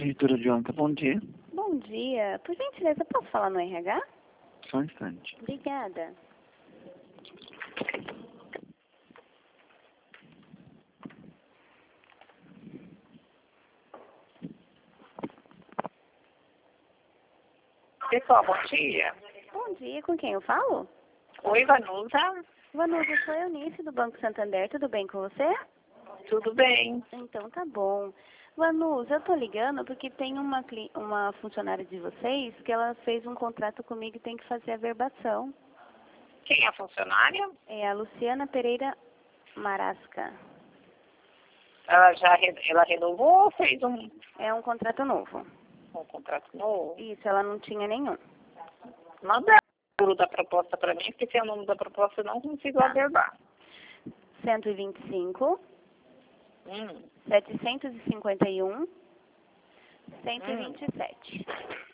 Corretora de Onca, bom dia. Bom dia. Por gentileza, posso falar no RH? Só um instante. Obrigada. Pessoal, bom dia. Bom dia, com quem eu falo? Oi, Vanusa. Vanusa, eu sou a Eunice do Banco Santander, tudo bem com você? Tudo bem? Então tá bom. Vanusa, eu tô ligando porque tem uma funcionária de vocês que ela fez um contrato comigo e tem que fazer a verbação. Quem é a funcionária? É a Luciana Pereira Marasca. Ela renovou ou fez um É um contrato novo. contrato novo? Isso, ela não tinha nenhum. Manda o número da proposta para mim, porque sem o número da proposta eu não consigo averbar. 125, 751, 127.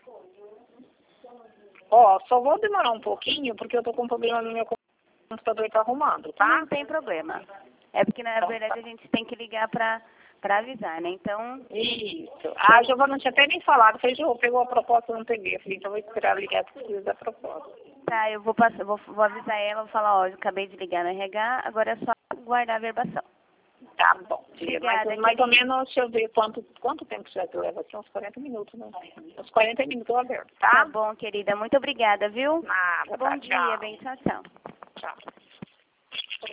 Ó, só vou demorar um pouquinho, porque eu tô com um problema no meu computador tá arrumando, tá? Não tem problema. É porque, na verdade, a gente tem que ligar pra avisar, né? Então... Isso. A Giovana não tinha até nem falado. Falei, Giovana, pegou a proposta, eu não peguei. Eu falei, então vou esperar ligar porque precisa da proposta. Tá, eu vou passar, vou avisar ela, vou falar, ó, eu acabei de ligar no RH, agora é só guardar a verbação. Tá bom. Obrigada, Mais ou menos, deixa eu ver quanto tempo já que leva aqui, uns 40 minutos, né? Uns 40 minutos eu aberto, tá? Tá bom, querida. Muito obrigada, viu? Nada, Bom tá, dia, tchau. bem, tchau, tchau. Tchau.